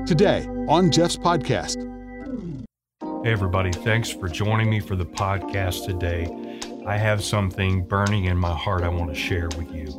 Today on Jeff's podcast. Hey everybody, thanks for joining me for the podcast today. I have something burning in my heart I want to share with you.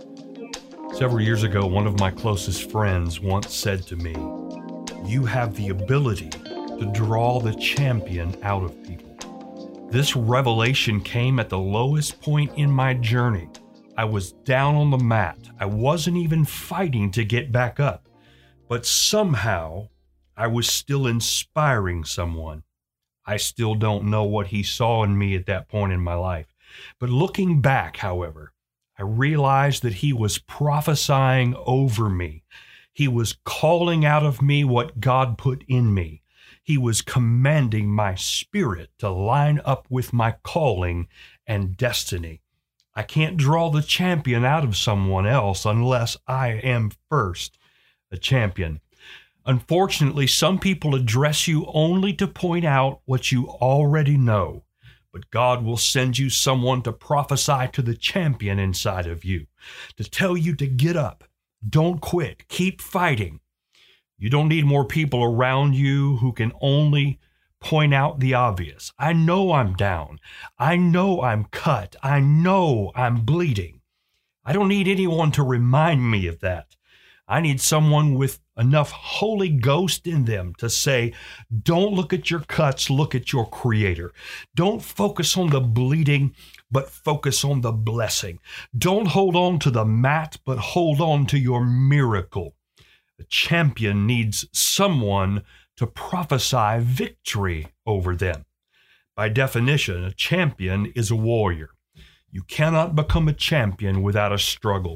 Several years ago, one of my closest friends once said to me, "You have the ability to draw the champion out of people." This revelation came at the lowest point in my journey. I was down on the mat. I wasn't even fighting to get back up. But somehow, I was still inspiring someone. I still don't know what he saw in me at that point in my life. But looking back, however, I realized that he was prophesying over me. He was calling out of me what God put in me. He was commanding my spirit to line up with my calling and destiny. I can't draw the champion out of someone else unless I am first a champion. Unfortunately, some people address you only to point out what you already know, but God will send you someone to prophesy to the champion inside of you, to tell you to get up, don't quit, keep fighting. You don't need more people around you who can only point out the obvious. I know I'm down. I know I'm cut. I know I'm bleeding. I don't need anyone to remind me of that. I need someone with enough Holy Ghost in them to say, don't look at your cuts, look at your Creator. Don't focus on the bleeding, but focus on the blessing. Don't hold on to the mat, but hold on to your miracle. A champion needs someone to prophesy victory over them. By definition, a champion is a warrior. You cannot become a champion without a struggle.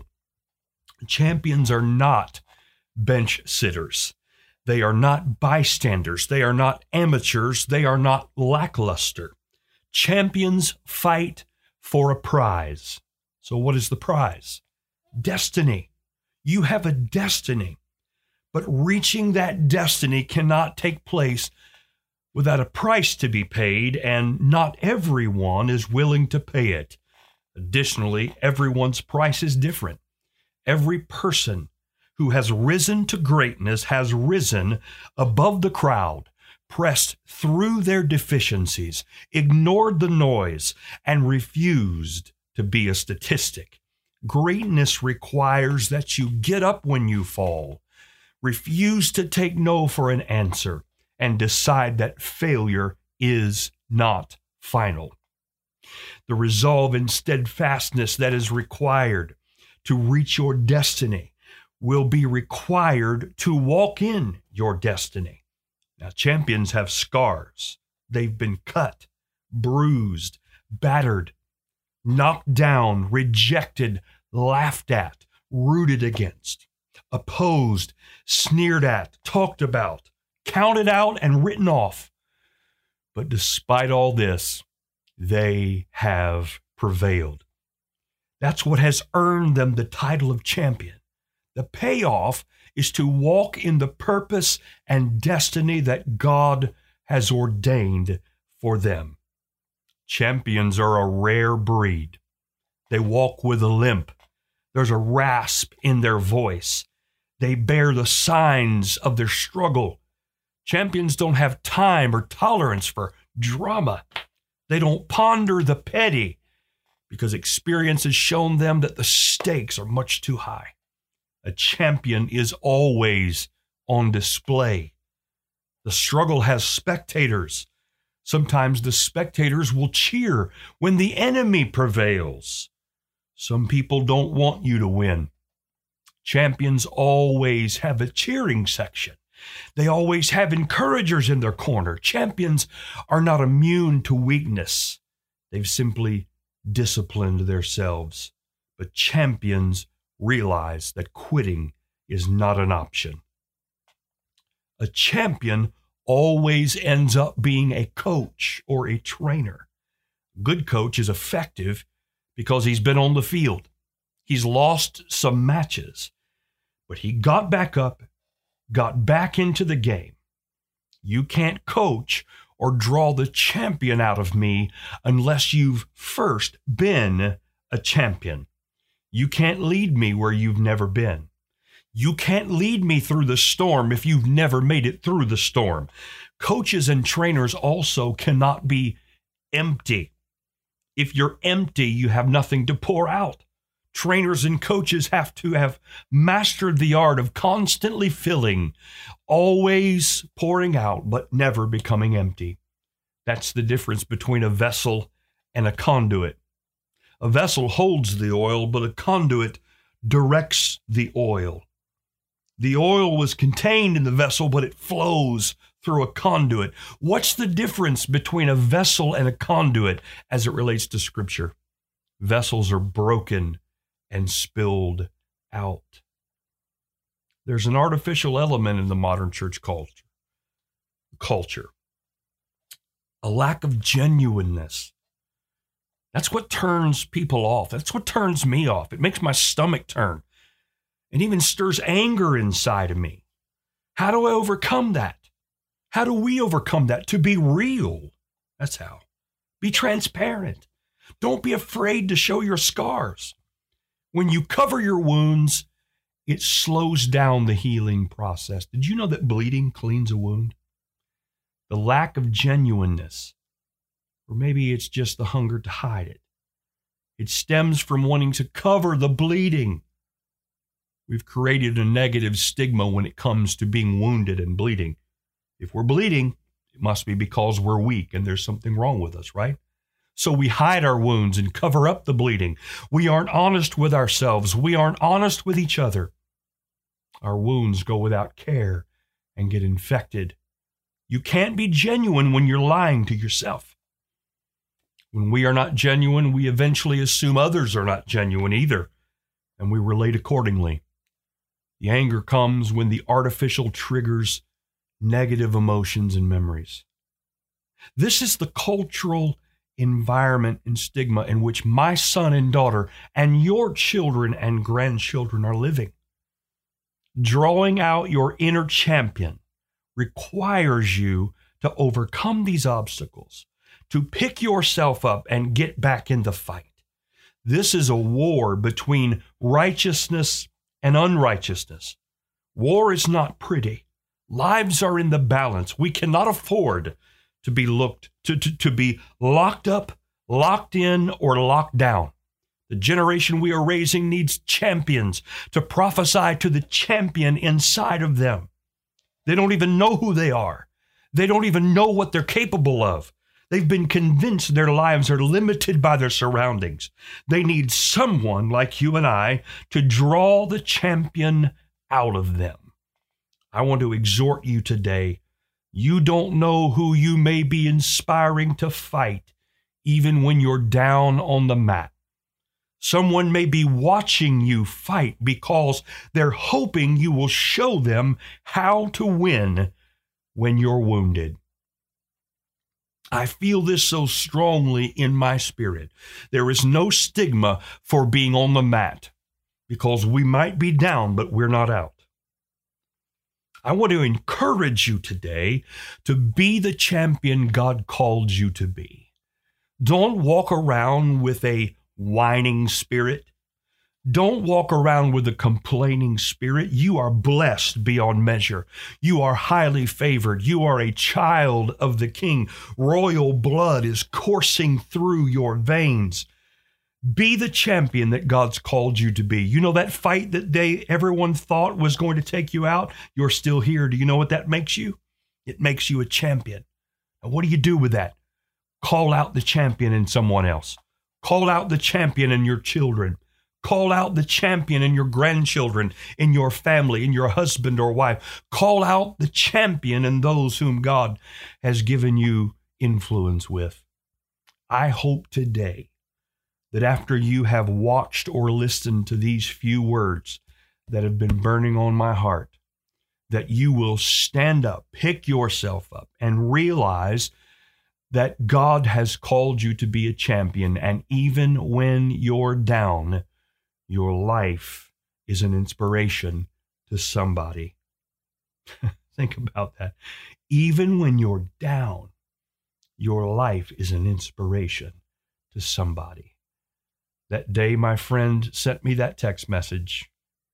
Champions are not bench sitters. They are not bystanders. They are not amateurs. They are not lackluster. Champions fight for a prize. So what is the prize? Destiny. You have a destiny. But reaching that destiny cannot take place without a price to be paid, and not everyone is willing to pay it. Additionally, everyone's price is different. Every person who has risen to greatness has risen above the crowd, pressed through their deficiencies, ignored the noise, and refused to be a statistic. Greatness requires that you get up when you fall, refuse to take no for an answer, and decide that failure is not final. The resolve and steadfastness that is required to reach your destiny will be required to walk in your destiny. Now, champions have scars. They've been cut, bruised, battered, knocked down, rejected, laughed at, rooted against, opposed, sneered at, talked about, counted out, and written off. But despite all this, they have prevailed. That's what has earned them the title of champion. The payoff is to walk in the purpose and destiny that God has ordained for them. Champions are a rare breed. They walk with a limp. There's a rasp in their voice. They bear the signs of their struggle. Champions don't have time or tolerance for drama. They don't ponder the petty, because experience has shown them that the stakes are much too high. A champion is always on display. The struggle has spectators. Sometimes the spectators will cheer when the enemy prevails. Some people don't want you to win. Champions always have a cheering section. They always have encouragers in their corner. Champions are not immune to weakness. They've simply disciplined themselves. But champions realize that quitting is not an option. A champion always ends up being a coach or a trainer. A good coach is effective because he's been on the field. He's lost some matches, but he got back up, got back into the game. You can't coach or draw the champion out of me unless you've first been a champion. You can't lead me where you've never been. You can't lead me through the storm if you've never made it through the storm. Coaches and trainers also cannot be empty. If you're empty, you have nothing to pour out. Trainers and coaches have to have mastered the art of constantly filling, always pouring out, but never becoming empty. That's the difference between a vessel and a conduit. A vessel holds the oil, but a conduit directs the oil. The oil was contained in the vessel, but it flows through a conduit. What's the difference between a vessel and a conduit as it relates to Scripture? Vessels are broken and spilled out. There's an artificial element in the modern church culture. A lack of genuineness. That's what turns people off. That's what turns me off. It makes my stomach turn. It even stirs anger inside of me. How do I overcome that? How do we overcome that? To be real. That's how. Be transparent. Don't be afraid to show your scars. When you cover your wounds, it slows down the healing process. Did you know that bleeding cleans a wound? The lack of genuineness, or maybe it's just the hunger to hide it. It stems from wanting to cover the bleeding. We've created a negative stigma when it comes to being wounded and bleeding. If we're bleeding, it must be because we're weak and there's something wrong with us, right? So we hide our wounds and cover up the bleeding. We aren't honest with ourselves. We aren't honest with each other. Our wounds go without care and get infected. You can't be genuine when you're lying to yourself. When we are not genuine, we eventually assume others are not genuine either, and we relate accordingly. The anger comes when the artificial triggers negative emotions and memories. This is the cultural environment and stigma in which my son and daughter and your children and grandchildren are living. Drawing out your inner champion requires you to overcome these obstacles, to pick yourself up and get back in the fight. This is a war between righteousness and unrighteousness. War is not pretty. Lives are in the balance. We cannot afford to be locked up, locked in, or locked down. The generation we are raising needs champions to prophesy to the champion inside of them. They don't even know who they are. They don't even know what they're capable of. They've been convinced their lives are limited by their surroundings. They need someone like you and I to draw the champion out of them. I want to exhort you today. You don't know who you may be inspiring to fight, even when you're down on the mat. Someone may be watching you fight because they're hoping you will show them how to win when you're wounded. I feel this so strongly in my spirit. There is no stigma for being on the mat because we might be down, but we're not out. I want to encourage you today to be the champion God called you to be. Don't walk around with a whining spirit. Don't walk around with a complaining spirit. You are blessed beyond measure. You are highly favored. You are a child of the King. Royal blood is coursing through your veins. Be the champion that God's called you to be. You know that fight that everyone thought was going to take you out? You're still here. Do you know what that makes you? It makes you a champion. And what do you do with that? Call out the champion in someone else. Call out the champion in your children. Call out the champion in your grandchildren, in your family, in your husband or wife. Call out the champion in those whom God has given you influence with. I hope today that after you have watched or listened to these few words that have been burning on my heart, that you will stand up, pick yourself up, and realize that God has called you to be a champion. And even when you're down, your life is an inspiration to somebody. Think about that. Even when you're down, your life is an inspiration to somebody. That day, my friend sent me that text message.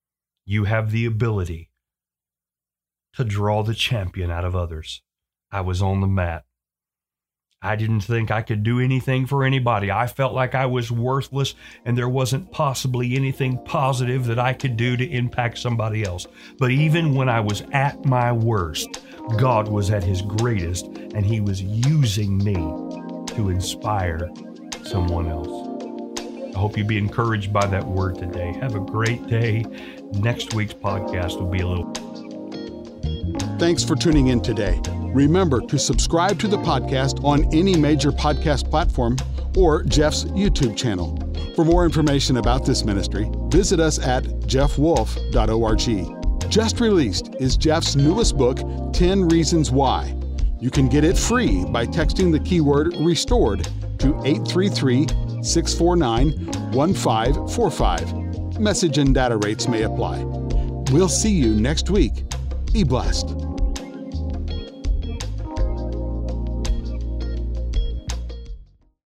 You have the ability to draw the champion out of others. I was on the mat. I didn't think I could do anything for anybody. I felt like I was worthless and there wasn't possibly anything positive that I could do to impact somebody else. But even when I was at my worst, God was at his greatest, and he was using me to inspire someone else. I hope you be encouraged by that word today. Have a great day. Next week's podcast will be a little... Thanks for tuning in today. Remember to subscribe to the podcast on any major podcast platform or Jeff's YouTube channel. For more information about this ministry, visit us at jeffwolf.org. Just released is Jeff's newest book, 10 Reasons Why. You can get it free by texting the keyword RESTORED to 833-649-1545. Message and data rates may apply. We'll see you next week. Be blessed.